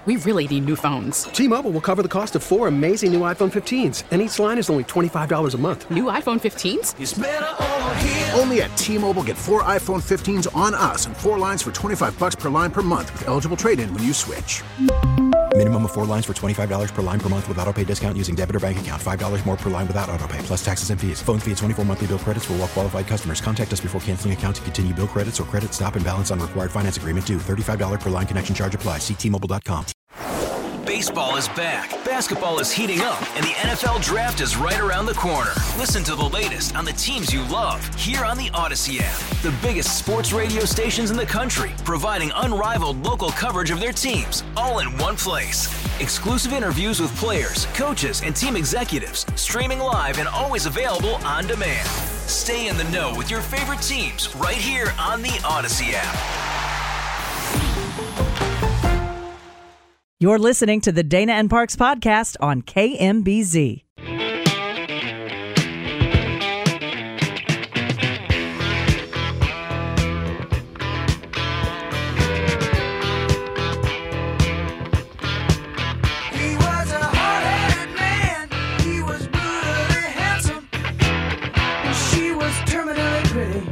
We really need new phones. T-Mobile will cover the cost of 4 amazing new iPhone 15s, and each line is only $25 a month. New iPhone 15s? It's better over here. Only at T-Mobile, get 4 iPhone 15s on us and 4 lines for $25 per line per month with eligible trade-in when you switch. Minimum of 4 lines for $25 per line per month with autopay discount using debit or bank account. $5 more per line without autopay, plus taxes and fees. Phone fee at 24 monthly bill credits for well-qualified customers. Contact us before canceling account to continue bill credits or credit stop and balance on required finance agreement due. $35 per line connection charge applies. See T-Mobile.com. Baseball is back, basketball is heating up, and the NFL Draft is right around the corner. Listen to the latest on the teams you love here on the Odyssey app. The biggest sports radio stations in the country, providing unrivaled local coverage of their teams, all in one place. Exclusive interviews with players, coaches, and team executives, streaming live and always available on demand. Stay in the know with your favorite teams right here on the Odyssey app. You're listening to the Dana and Parks podcast on KMBZ. He was a hard-headed man. He was brutally handsome. And she was terminally pretty.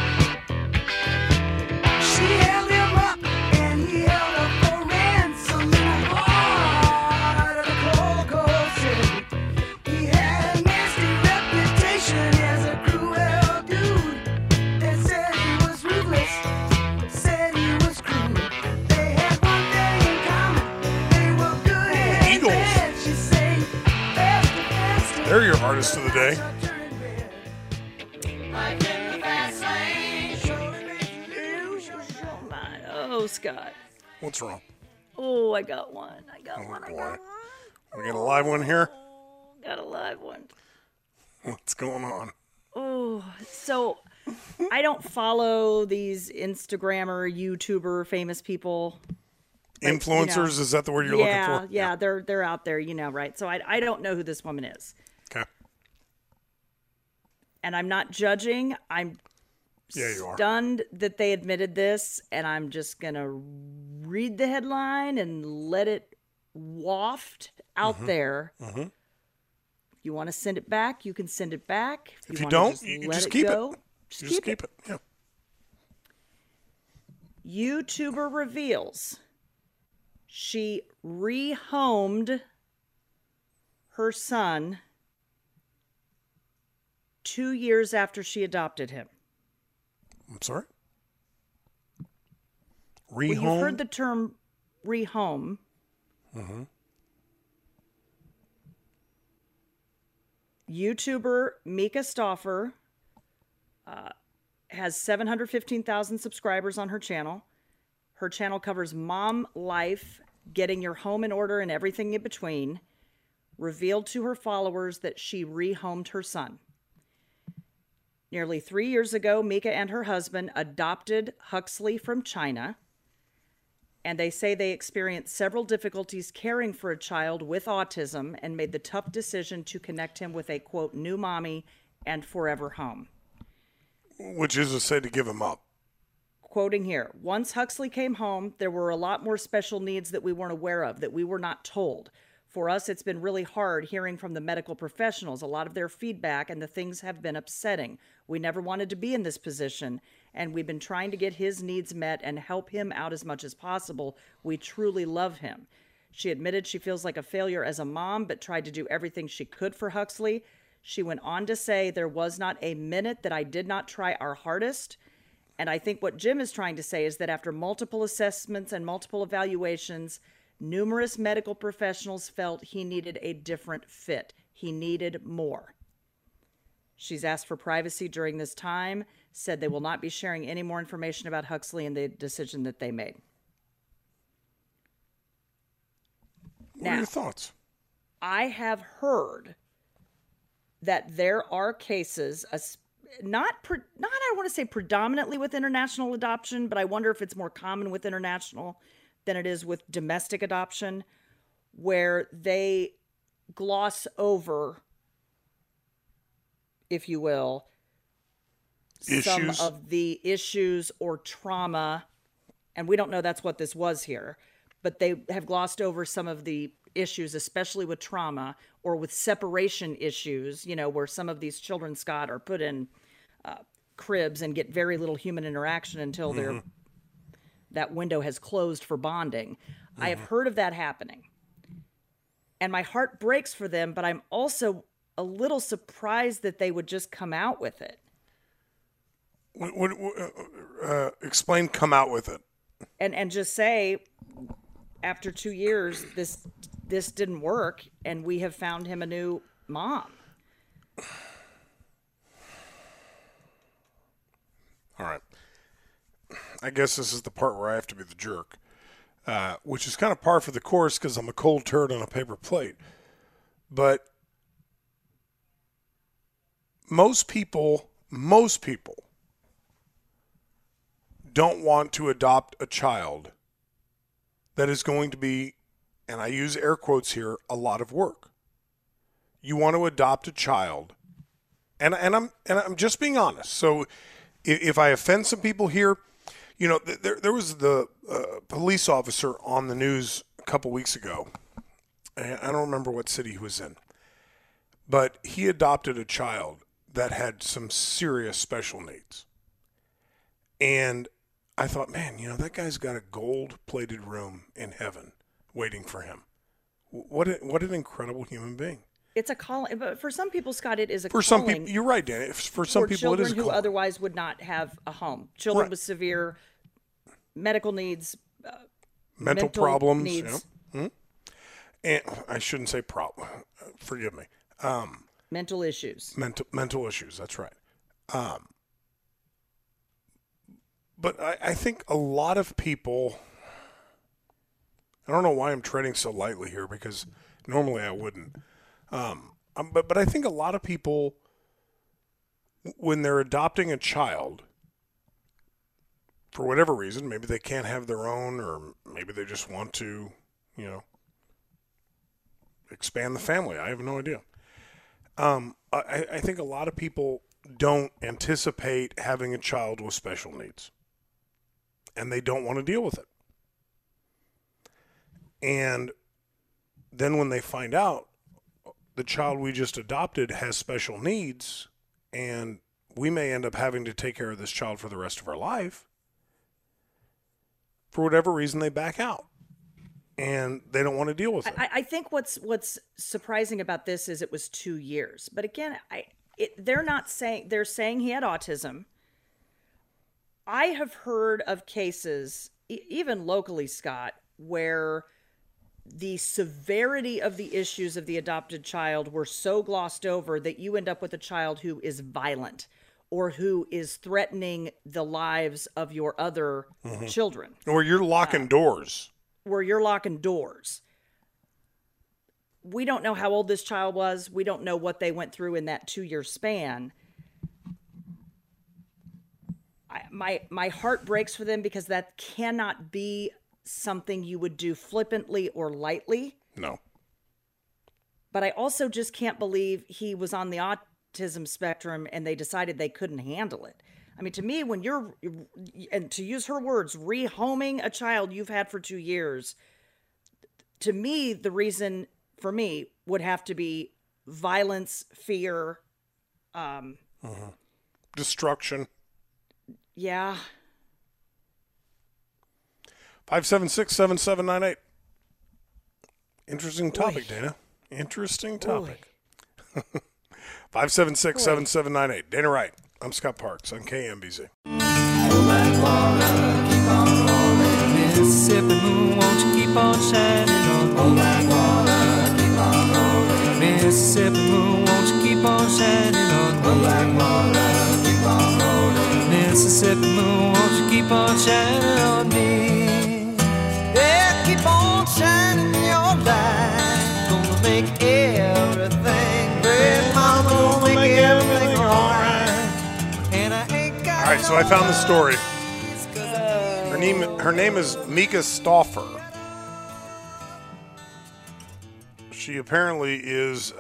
She held him up and he held up for ransom in the heart of the cold, cold city. He had a nasty reputation as a cruel dude. They said he was ruthless, said he was cruel. They had one thing in common. They were good and Eagles. bad. She sang fast and fast. They're your artist of the day. Oh, Scott. What's wrong? Oh, I got one. I got Oh, one. I boy. got one. We got a live one here. Got a live one. What's going on? Oh, so I don't follow these Instagrammer, YouTuber, famous people. Like, Influencers, is that the word you're yeah, looking for? yeah, they're out there, right? So I don't know who this woman is. Okay. And I'm not judging. I'm Yeah, you are. stunned that they admitted this, and I'm just going to read the headline and let it waft out there. Mm-hmm. If you want to send it back, you can send it back. If you wanna don't, you let just keep go, it. Just You keep just keep it. Yeah. YouTuber reveals she rehomed her son 2 years after she adopted him. I'm sorry? Well, Rehome? you've heard the term rehome. Mm-hmm. YouTuber Mika Stauffer has 715,000 subscribers on her channel. Her channel covers mom life, getting your home in order and everything in between. Revealed to her followers that she rehomed her son. Nearly 3 years ago, Mika and her husband adopted Huxley from China. And they say they experienced several difficulties caring for a child with autism and made the tough decision to connect him with a, quote, new mommy and forever home. Which is to say to give him up. Quoting here, once Huxley came home, there were a lot more special needs that we weren't aware of, that we were not told. For us, it's been really hard hearing from the medical professionals, a lot of their feedback, and the things have been upsetting. We never wanted to be in this position, and we've been trying to get his needs met and help him out as much as possible. We truly love him. She admitted she feels like a failure as a mom, but tried to do everything she could for Huxley. She went on to say, there was not a minute that I did not try our hardest. And I think what Jim is trying to say is that after multiple assessments and multiple evaluations, numerous medical professionals felt he needed a different fit. He needed more. She's asked for privacy during this time, said they will not be sharing any more information about Huxley and the decision that they made. What are your thoughts? I have heard that there are cases, not I want to say predominantly with international adoption, but I wonder if it's more common with international than it is with domestic adoption, where they gloss over, if you will, some of the issues or trauma, and we don't know that's what this was here, but they have glossed over some of the issues, especially with trauma or with separation issues, where some of these children, Scott, are put in cribs and get very little human interaction until that window has closed for bonding. I have heard of that happening. And my heart breaks for them, but I'm also a little surprised that they would just come out with it. Explain come out with it. And just say, after 2 years, this didn't work, and we have found him a new mom. All right. I guess this is the part where I have to be the jerk, which is kind of par for the course because I'm a cold turd on a paper plate. But most people don't want to adopt a child that is going to be, and I use air quotes here, a lot of work. You want to adopt a child, and I'm just being honest. So if I offend some people here, there was the police officer on the news a couple weeks ago. I don't remember what city he was in, but he adopted a child that had some serious special needs. And I thought, man, that guy's got a gold-plated room in heaven waiting for him. What an incredible human being. It's a calling, but for some people, Scott, it is a calling. For some people, you're right, Dan. For some people, it is a calling. Children who otherwise would not have a home. Children with severe medical needs, mental problems. Needs. Yeah. And I shouldn't say problem. Forgive me. Mental issues. Mental issues. That's right. But I think a lot of people, I don't know why I'm treading so lightly here because normally I wouldn't. But I think a lot of people, when they're adopting a child, for whatever reason, maybe they can't have their own, or maybe they just want to, expand the family. I have no idea. I think a lot of people don't anticipate having a child with special needs, and they don't want to deal with it. And then when they find out the child we just adopted has special needs, and we may end up having to take care of this child for the rest of our life, for whatever reason, they back out. And they don't want to deal with it. I think what's surprising about this is it was 2 years. But again, they're saying he had autism. I have heard of cases, even locally, Scott, where the severity of the issues of the adopted child were so glossed over that you end up with a child who is violent or who is threatening the lives of your other children. Or you're locking doors. Where you're locking doors. We don't know how old this child was. We don't know what they went through in that 2-year span. My heart breaks for them because that cannot be something you would do flippantly or lightly. No. But I also just can't believe he was on the autism spectrum and they decided they couldn't handle it. I mean, to me, when you're, and to use her words, rehoming a child you've had for 2 years, to me, the reason for me would have to be violence, fear, destruction. Yeah. 576-7798. Interesting topic, Dana. Interesting topic. 576-7798. Dana Wright. I'm Scott Parks on KMBZ. Mississippi moon, won't you keep on shining on me? Mississippi moon, won't you keep on shining on me? Mississippi moon, won't you keep on shining on me? Yeah, keep on shining your light. Gonna make everything great. Mama, gonna make everything alright. All right, so I found the story. Her name is Mika Stauffer. She apparently is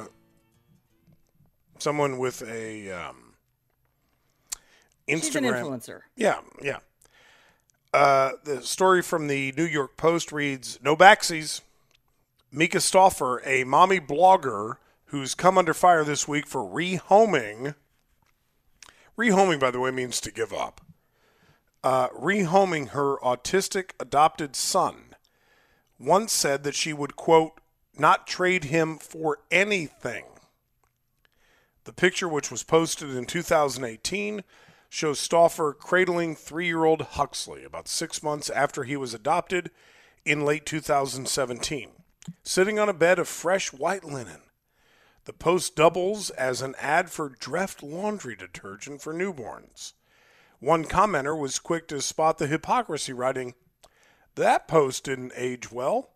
someone with a Instagram. She's an influencer. Yeah. The story from the New York Post reads, no backsies. Mika Stauffer, a mommy blogger who's come under fire this week for rehoming. Rehoming, by the way, means to give up. Rehoming her autistic adopted son, once said that she would, quote, not trade him for anything. The picture, which was posted in 2018, shows Stauffer cradling 3-year-old Huxley about 6 months after he was adopted in late 2017, sitting on a bed of fresh white linen. The post doubles as an ad for Dreft laundry detergent for newborns. One commenter was quick to spot the hypocrisy, writing, that post didn't age well.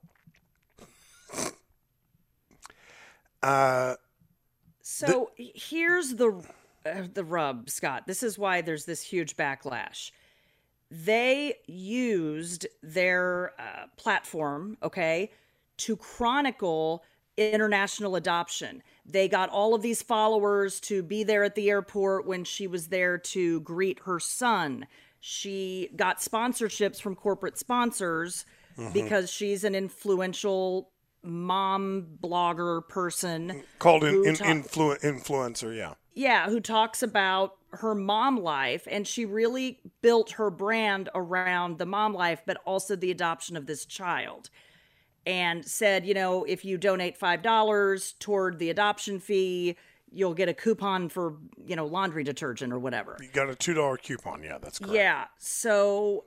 So here's the rub, Scott. This is why there's this huge backlash. They used their platform, okay, to chronicle international adoption. They got all of these followers to be there at the airport when she was there to greet her son. She got sponsorships from corporate sponsors because she's an influential mom blogger person called influencer, yeah. Yeah, who talks about her mom life, and she really built her brand around the mom life, but also the adoption of this child. And said, you know, if you donate $5 toward the adoption fee, you'll get a coupon for, you know, laundry detergent or whatever. You got a $2 coupon, yeah, that's correct. Yeah, so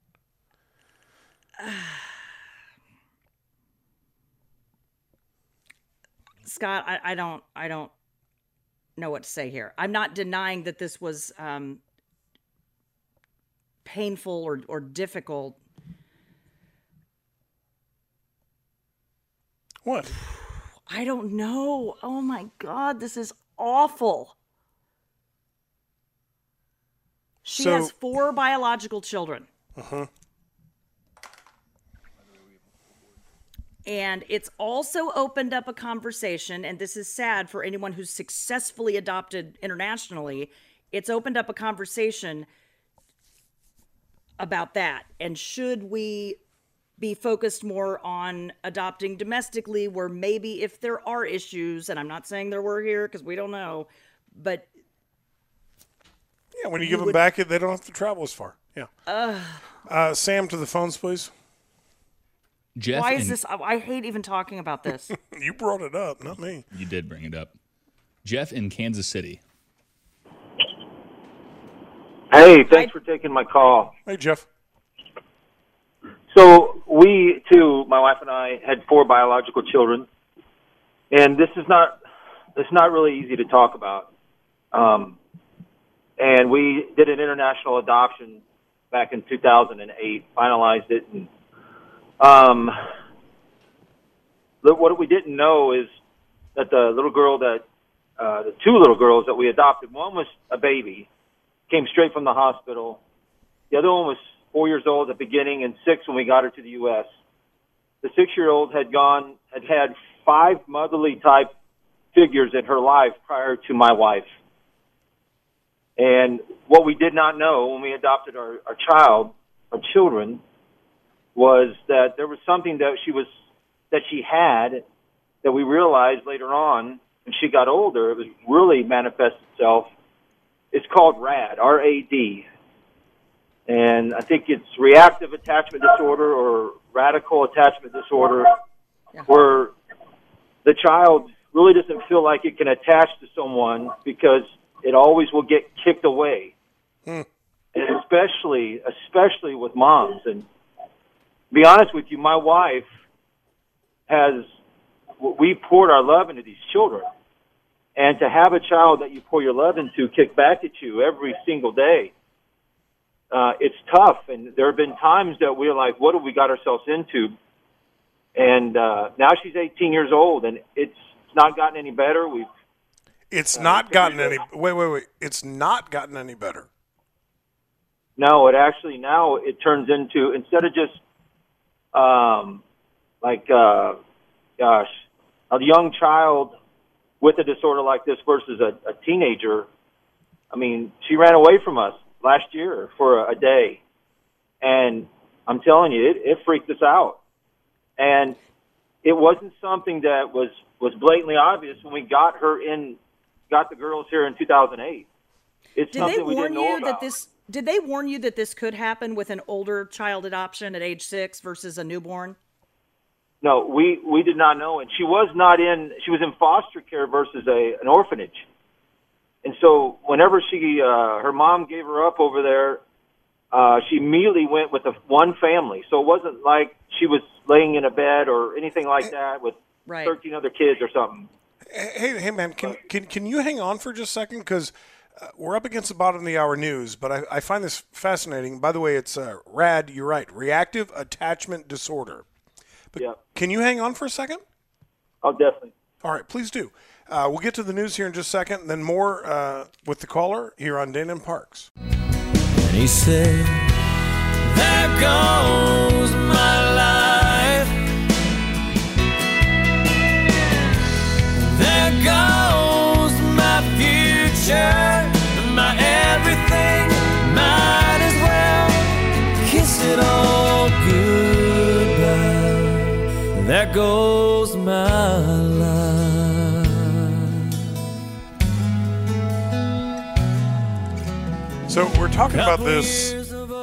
Scott, I don't know what to say here. I'm not denying that this was painful or difficult. What? I don't know. Oh my God, this is awful. She has 4 biological children. And it's also opened up a conversation, and this is sad for anyone who's successfully adopted internationally. It's opened up a conversation about that. And should we be focused more on adopting domestically, where maybe if there are issues, and I'm not saying there were here because we don't know, but yeah, when you give them back, they don't have to travel as far. Yeah. Sam, to the phones, please. Jeff, why is this? I hate even talking about this. You brought it up, not me. You did bring it up. Jeff in Kansas City. Hey, thanks for taking my call. Hey, Jeff. So we, too, my wife and I, had 4 biological children, and it's not really easy to talk about. And we did an international adoption back in 2008, finalized it, and what we didn't know is that the little girl the 2 little girls that we adopted, one was a baby, came straight from the hospital. The other one was 4 years old at the beginning and 6 when we got her to the U.S. The 6-year-old had had 5 motherly type figures in her life prior to my wife. And what we did not know when we adopted our children, was that there was something that she had that we realized later on when she got older, it was really manifest itself. It's called RAD, R-A-D. And I think it's reactive attachment disorder or radical attachment disorder, where the child really doesn't feel like it can attach to someone because it always will get kicked away. And especially with moms. And to be honest with you, my wife we poured our love into these children. And to have a child that you pour your love into kick back at you every single day, it's tough. And there have been times that we're like, what have we got ourselves into? And now she's 18 years old, and it's not gotten any better. It's not gotten any. Wait. It's not gotten any better. No, it actually now it turns into, instead of just a young child with a disorder like this versus a teenager. I mean, she ran away from us last year for a day, And I'm telling you, it freaked us out. And it wasn't something that was blatantly obvious when we got the girls here in 2008. It's Did something they we warn didn't know you about. did they warn you that this could happen with an older child adoption at age 6 versus a newborn? No, we did not know. And she was in foster care versus an orphanage. And so whenever her mom gave her up over there, she immediately went with one family. So it wasn't like she was laying in a bed or anything like that with 13 other kids or something. Hey, man, can you hang on for just a second? Because we're up against the bottom of the hour news, but I find this fascinating. By the way, it's RAD, you're right, reactive attachment disorder. But can you hang on for a second? Oh, definitely. All right, please do. We'll get to the news here in just a second, and then more with the caller here on Dana and Parks. And he said, there goes my life. There goes my future, my everything. Might as well kiss it all goodbye. There goes my life. So we're talking about this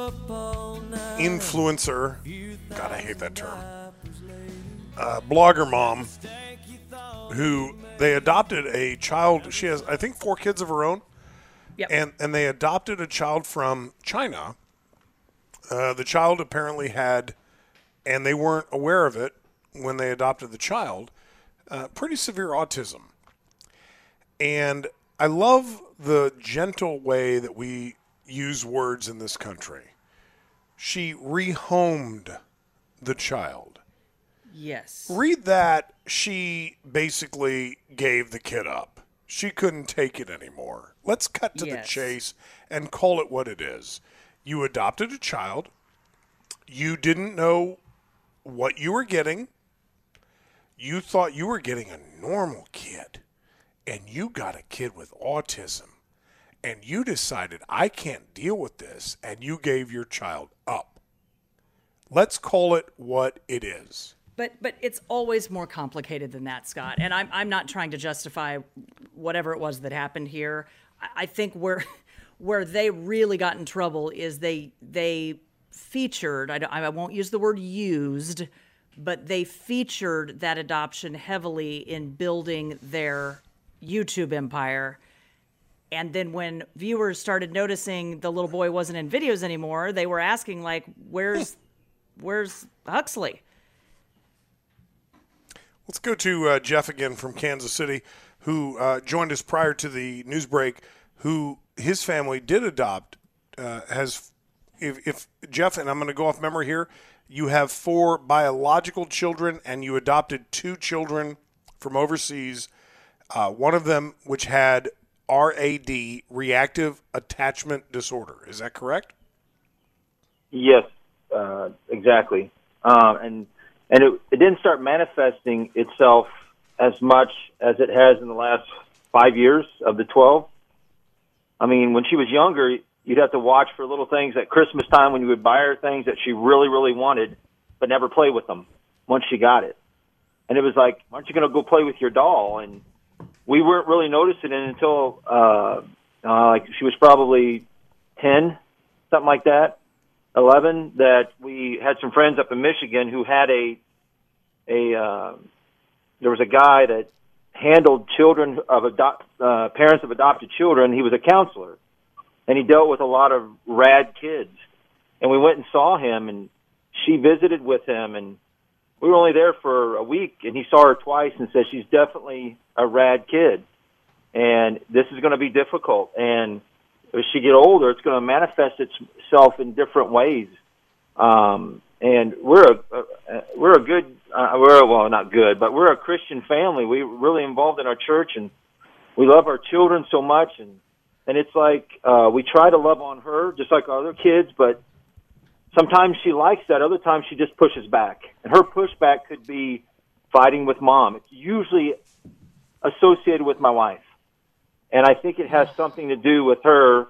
influencer, God, I hate that term, blogger mom, who they adopted a child. She has, I think, 4 kids of her own. Yep. And they adopted a child from China. The child apparently had, and they weren't aware of it when they adopted the child, pretty severe autism. And I love the gentle way that we use words in this country. She rehomed the child. Yes. Read that. She basically gave the kid up. She couldn't take it anymore. Let's cut to the chase and call it what it is. You adopted a child. You didn't know what you were getting. You thought you were getting a normal kid. And you got a kid with autism. And you decided, I can't deal with this. And you gave your child up. Let's call it what it is. But it's always more complicated than that, Scott. And I'm not trying to justify whatever it was that happened here. I think where they really got in trouble is they featured, I won't use the word used, but they featured that adoption heavily in building their YouTube empire. And then when viewers started noticing the little boy wasn't in videos anymore, they were asking, like, where's Huxley? Let's go to Jeff again from Kansas City, who joined us prior to the news break, who his family did adopt, if Jeff, and I'm going to go off memory here, you have 4 biological children and you adopted 2 children from overseas, one of them which had RAD, reactive attachment disorder. Is that correct? Yes, exactly. And it didn't start manifesting itself as much as it has in the last 5 years of the 12. I mean, when she was younger, you'd have to watch for little things at Christmas time when you would buy her things that she really, really wanted, but never play with them once she got it. And it was like, aren't you going to go play with your doll? And we weren't really noticing it until like she was probably 10, something like that, 11, that we had some friends up in Michigan who had there was a guy that handled children of parents of adopted children. He was a counselor, and he dealt with a lot of rad kids. And we went and saw him, and she visited with him, and we were only there for a week, and he saw her twice and said, she's definitely a rad kid, and this is going to be difficult. And as she get older, it's going to manifest itself in different ways. And we're a good, well, not good, but we're a Christian family. We're really involved in our church, and we love our children so much. And it's like we try to love on her just like our other kids, but sometimes she likes that. Other times she just pushes back. And her pushback could be fighting with mom. It's usually associated with my wife. And I think it has something to do with her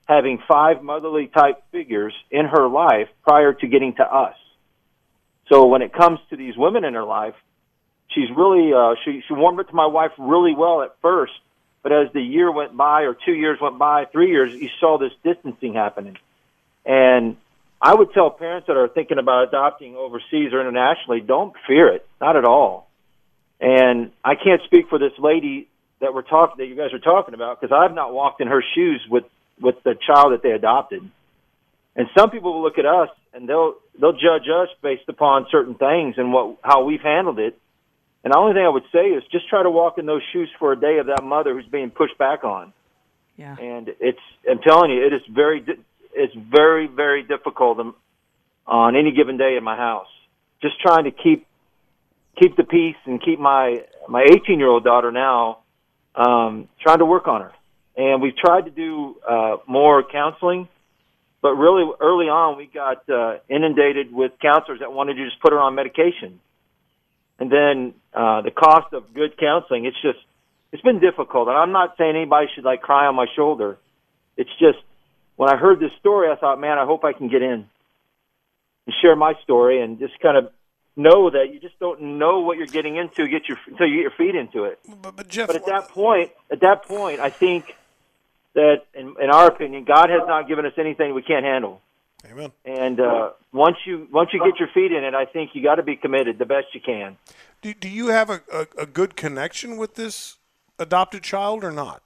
having 5 motherly type figures in her life prior to getting to us. So when it comes to these women in her life, she's really she warmed up to my wife really well at first, but as the year went by, or 2 years went by, 3 years, you saw this distancing happening. And I would tell parents that are thinking about adopting overseas or internationally, don't fear it, not at all. And I can't speak for this lady that you guys are talking about, because I've not walked in her shoes with the child that they adopted. And some people will look at us and they'll judge us based upon certain things and how we've handled it. And the only thing I would say is just try to walk in those shoes for a day of that mother who's being pushed back on. Yeah. And I'm telling you, it's very, very difficult on any given day in my house. Just trying to keep the peace and keep my 18-year-old daughter now, trying to work on her. And we've tried to do more counseling, but really early on we got inundated with counselors that wanted to just put her on medication. And then the cost of good counseling, it's been difficult. And I'm not saying anybody should like cry on my shoulder. It's just when I heard this story, I thought, man, I hope I can get in and share my story and just kind of know that you just don't know what you're getting into until you get your feet into it. But Jeff, at that point, I think that, in our opinion, God has not given us anything we can't handle. Amen. And once you get your feet in it, I think you got to be committed the best you can. Do you have a good connection with this adopted child or not?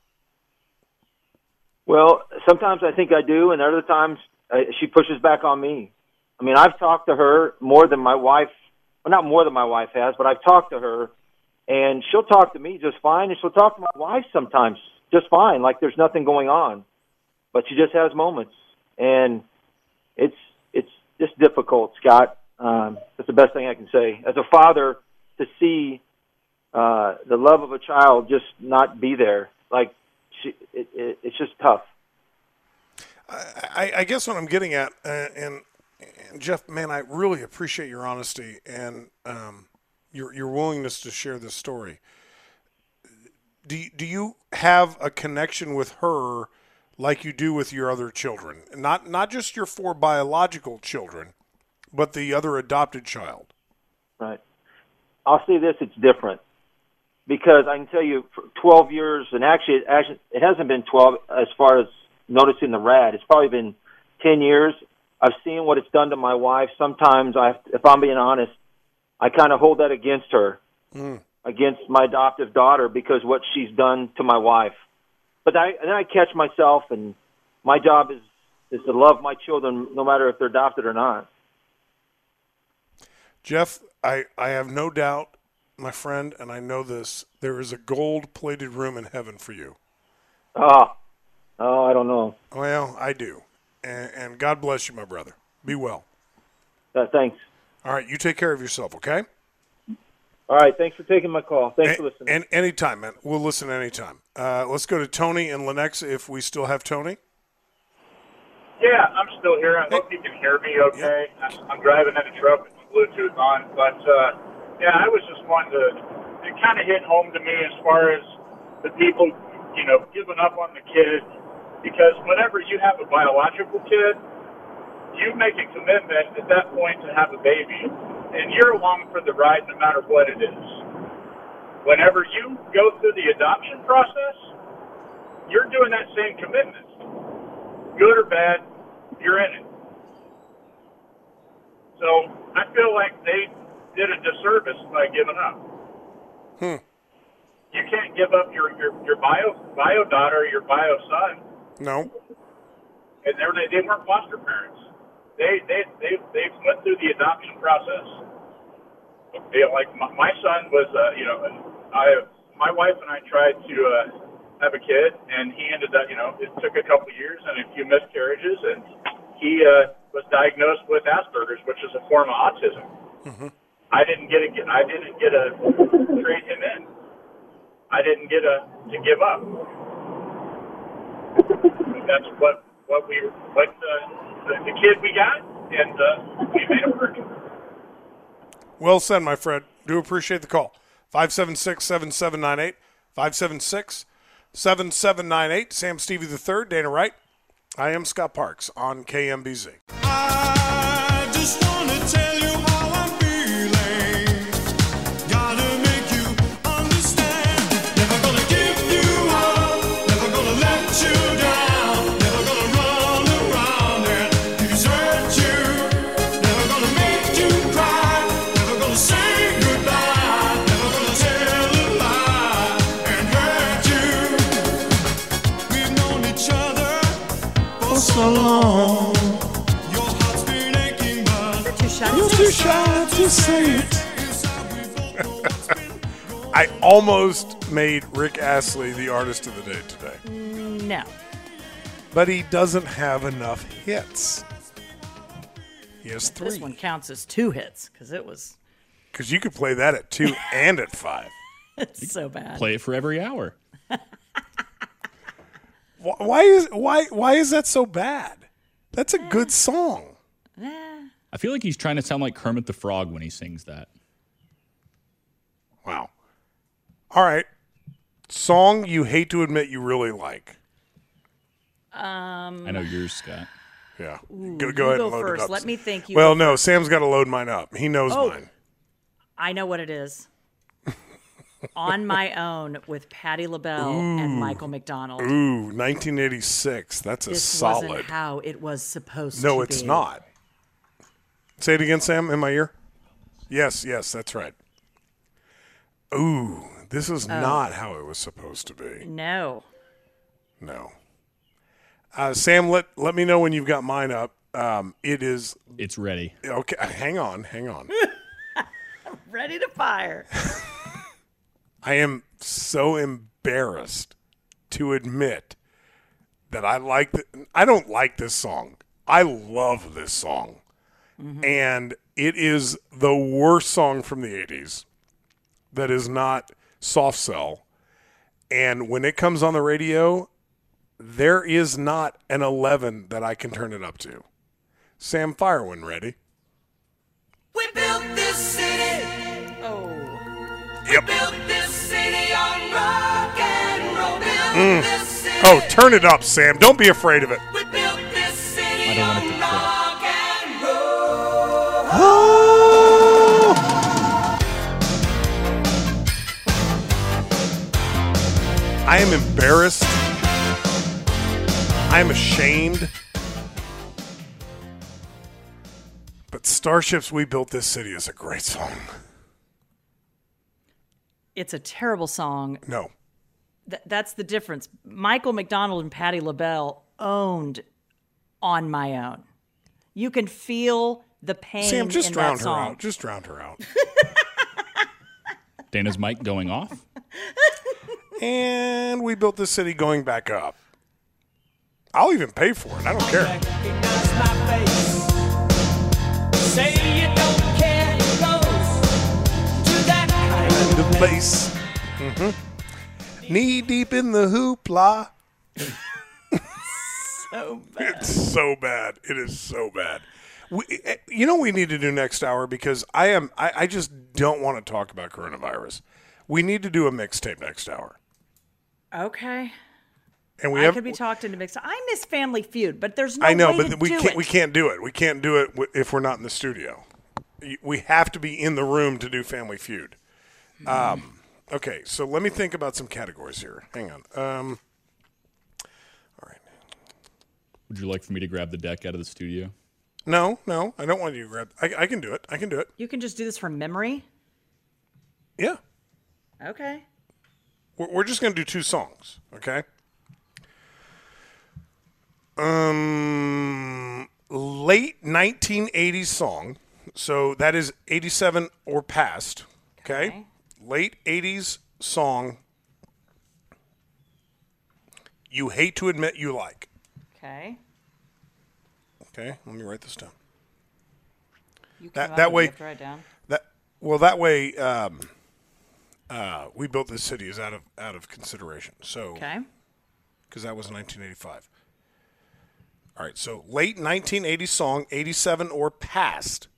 Well, sometimes I think I do, and other times she pushes back on me. I mean, I've talked to her more than my wife. Well, not more than my wife has, but I've talked to her, and she'll talk to me just fine, and she'll talk to my wife sometimes just fine, like there's nothing going on. But she just has moments, and it's just difficult, Scott. That's the best thing I can say. As a father, to see the love of a child just not be there, like it's just tough. I guess what I'm getting at, and Jeff, man, I really appreciate your honesty and your willingness to share this story. Do you have a connection with her like you do with your other children? Not just your 4 biological children, but the other adopted child. Right. I'll say this, it's different. Because I can tell you, for 12 years, and actually it hasn't been 12 as far as noticing the rad. It's probably been 10 years. I've seen what it's done to my wife. Sometimes, if I'm being honest, I kind of hold that against her, against my adoptive daughter, because what she's done to my wife. But then I catch myself, and my job is to love my children no matter if they're adopted or not. Jeff, I have no doubt, my friend, and I know this, there is a gold-plated room in heaven for you. Oh, I don't know. Well, I do. And God bless you, my brother. Be well. Thanks. All right, you take care of yourself, okay? All right, thanks for taking my call. Thanks for listening. And anytime, man. We'll listen anytime. Let's go to Tony in Lenexa if we still have Tony. Yeah, I'm still here. I hope you can hear me okay. Yeah. I'm driving in a truck with Bluetooth on. But, I was just wanting to – it kind of hit home to me as far as the people, giving up on the kid. Because whenever you have a biological kid, you make a commitment at that point to have a baby. And you're along for the ride no matter what it is. Whenever you go through the adoption process, you're doing that same commitment. Good or bad, you're in it. So I feel like they did a disservice by giving up. You can't give up your bio daughter or your bio son. No. And they weren't foster parents. They went through the adoption process. Like my son was, my wife and I tried to have a kid, and he ended up, it took a couple years and a few miscarriages, and he was diagnosed with Asperger's, which is a form of autism. Mm-hmm. I didn't get to trade him in. I didn't get to give up. That's what the kid we got, and we made it work. Well said, my friend. Do appreciate the call. 576-7798. 576-7798. Sam Stevie III, Dana Wright. I am Scott Parks on KMBZ. I just want to tell you how I'm feeling. Gotta make you understand. Never gonna give you up. Never gonna let you down. Never gonna run around and desert you. Never gonna make you cry. Never gonna say goodbye. Never gonna tell a lie and hurt you. We've known each other for so long. You're too shy to say it. I almost made Rick Astley the artist of the day today. No. But he doesn't have enough hits. He has 3. This one counts as 2 hits because it was. Because you could play that at 2 and at 5. It's so bad. Play it for every hour. Why is that so bad? That's a good song. I feel like he's trying to sound like Kermit the Frog when he sings that. Wow. All right. Song you hate to admit you really like. I know yours, Scott. Yeah. Ooh, go you ahead go and load first. it up. Let me think. Well, no, Sam's got to load mine up. He knows mine. I know what it is. On My Own with Patti LaBelle and Michael McDonald. Ooh, 1986. That's a this solid. wasn't how it was supposed to No, be. it's not. Say it again, Sam, in my ear. Yes, that's right. Ooh, this is not how it was supposed to be. No. No. Sam, let me know when you've got mine up. It's ready. Okay, hang on. Ready to fire. I am so embarrassed to admit that I don't like this song. I love this song. Mm-hmm. And it is the worst song from the 80s that is not Soft Cell. And when it comes on the radio, there is not an 11 that I can turn it up to. Sam, fire when ready. We built this city. Oh. Yep. We built this city on rock and roll. Built this city. Oh, turn it up, Sam. Don't be afraid of it. We built this city I don't want it to on quit. rock and roll. I am embarrassed. I am ashamed. But Starships, We Built This City is a great song. It's a terrible song. No. That's the difference. Michael McDonald and Patti LaBelle owned On My Own. You can feel the pain Sam, just in drown that her song. out. Just drown her out. Dana's mic going off. And We Built This City going back up. I'll even pay for it. I don't care. Recognize my face. Say you don't care. It goes to that kind of place. Mm-hmm. Knee deep in the hoopla. So bad. It's so bad. It is so bad. You know what we need to do next hour, because I just don't want to talk about coronavirus. We need to do a mixtape next hour. Okay. And I could be talked into mix. I miss Family Feud, but there's no I know, way to but we do can't. it. We can't do it. We can't do it if we're not in the studio. We have to be in the room to do Family Feud. Okay, so let me think about some categories here. Hang on. All right. Would you like for me to grab the deck out of the studio? No, I don't want you to grab. I can do it. I can do it. You can just do this from memory? Yeah. Okay. We're just going to do 2 songs, okay? Late 1980s song. So that is 87 or past, okay? Late 80s song you hate to admit you like. Okay. Okay, let me write this down. You That way, you have to write down. that way, We Built This City is out of consideration. So, Okay. because that was 1985. All right, so late 1980s song, 87 or past,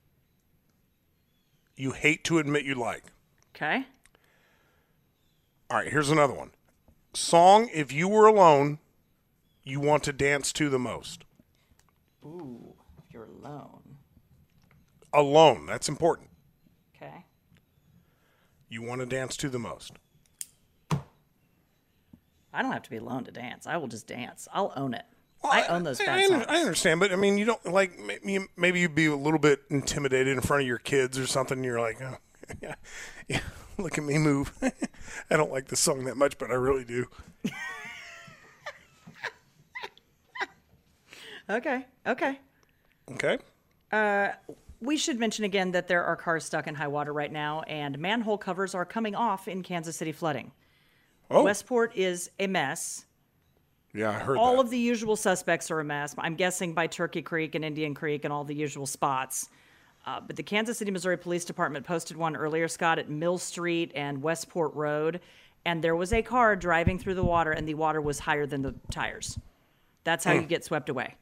you hate to admit you like. Okay. All right, here's another one. Song, If You Were Alone, you want to dance to the most? Ooh, if you're alone. Alone, that's important. Okay. You want to dance to the most. I don't have to be alone to dance. I will just dance. I'll own it. Well, I own those bad songs. I understand, but I mean, you don't like maybe you'd be a little bit intimidated in front of your kids or something. You're like, oh, yeah, look at me move. I don't like this song that much, but I really do. Okay. We should mention again that there are cars stuck in high water right now, and manhole covers are coming off in Kansas City flooding. Oh. Westport is a mess. Yeah, I heard all that. of the usual suspects are a mess. I'm guessing by Turkey Creek and Indian Creek and all the usual spots. But the Kansas City, Missouri Police Department posted one earlier, Scott, at Mill Street and Westport Road. And there was a car driving through the water, and the water was higher than the tires. That's how you get swept away.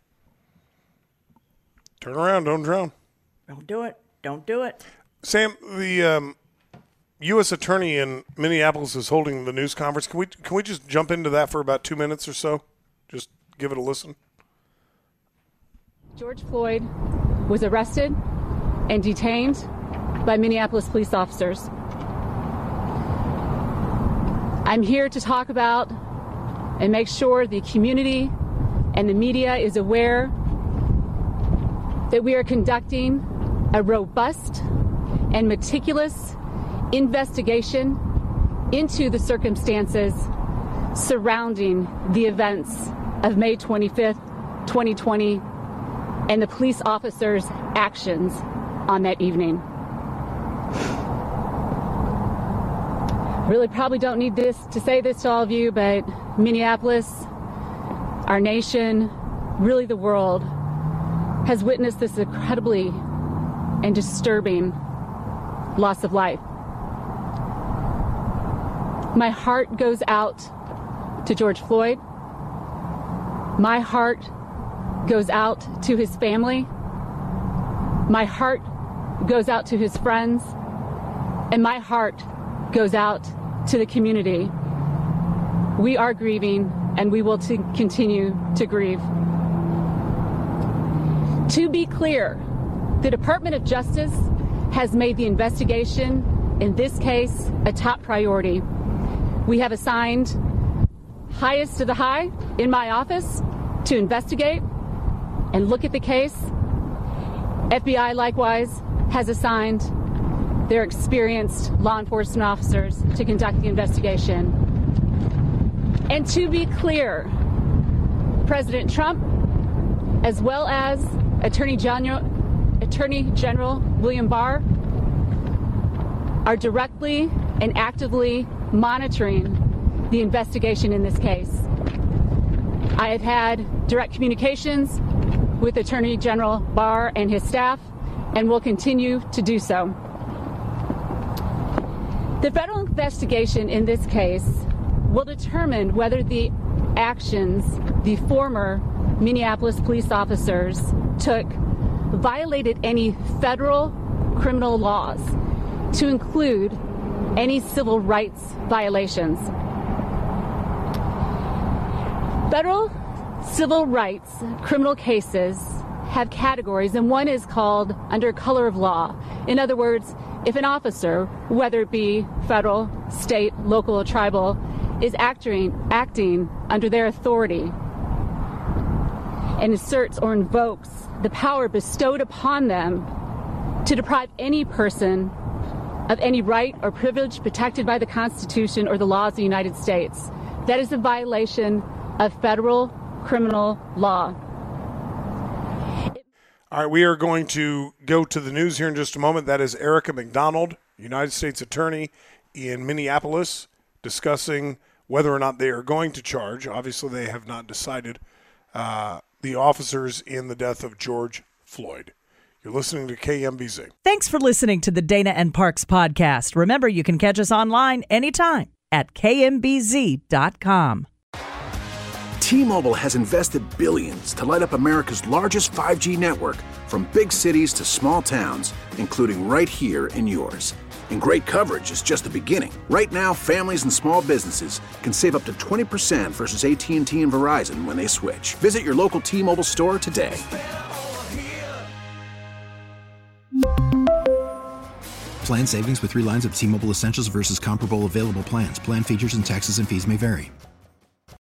Turn around, don't drown. Don't do it. Don't do it. Sam, the U.S. Attorney in Minneapolis is holding the news conference. Can we just jump into that for about 2 minutes or so? Just give it a listen. George Floyd was arrested and detained by Minneapolis police officers. I'm here to talk about and make sure the community and the media is aware that we are conducting a robust and meticulous investigation into the circumstances surrounding the events of May 25th, 2020, and the police officers' actions on that evening. Really probably don't need to say this to all of you, but Minneapolis, our nation, really the world, has witnessed this incredibly and disturbing loss of life. My heart goes out to George Floyd. My heart goes out to his family. My heart goes out to his friends. And my heart goes out to the community. We are grieving, and we will continue to grieve. To be clear, the Department of Justice has made the investigation in this case a top priority. We have assigned highest of the high in my office to investigate and look at the case. FBI likewise has assigned their experienced law enforcement officers to conduct the investigation. And to be clear, President Trump, as well as Attorney General William Barr, are directly and actively monitoring the investigation in this case. I have had direct communications with Attorney General Barr and his staff, and will continue to do so. The federal investigation in this case will determine whether the actions the former Minneapolis police officers took violated any federal criminal laws, to include any civil rights violations. Federal civil rights criminal cases have categories, and one is called under color of law. In other words, if an officer, whether it be federal, state, local, or tribal, is acting under their authority and asserts or invokes the power bestowed upon them to deprive any person of any right or privilege protected by the Constitution or the laws of the United States. That is a violation of federal criminal law. All right, we are going to go to the news here in just a moment. That is Erica McDonald, United States Attorney in Minneapolis, discussing whether or not they are going to charge. Obviously, they have not decided the officers in the death of George Floyd. You're listening to KMBZ. Thanks for listening to the Dana and Parks podcast. Remember, you can catch us online anytime at kmbz.com. T-Mobile has invested billions to light up America's largest 5G network, from big cities to small towns, including right here in yours. And great coverage is just the beginning. Right now, families and small businesses can save up to 20% versus AT&T and Verizon when they switch. Visit your local T-Mobile store today. Plan savings with 3 lines of T-Mobile Essentials versus comparable available plans. Plan features and taxes and fees may vary.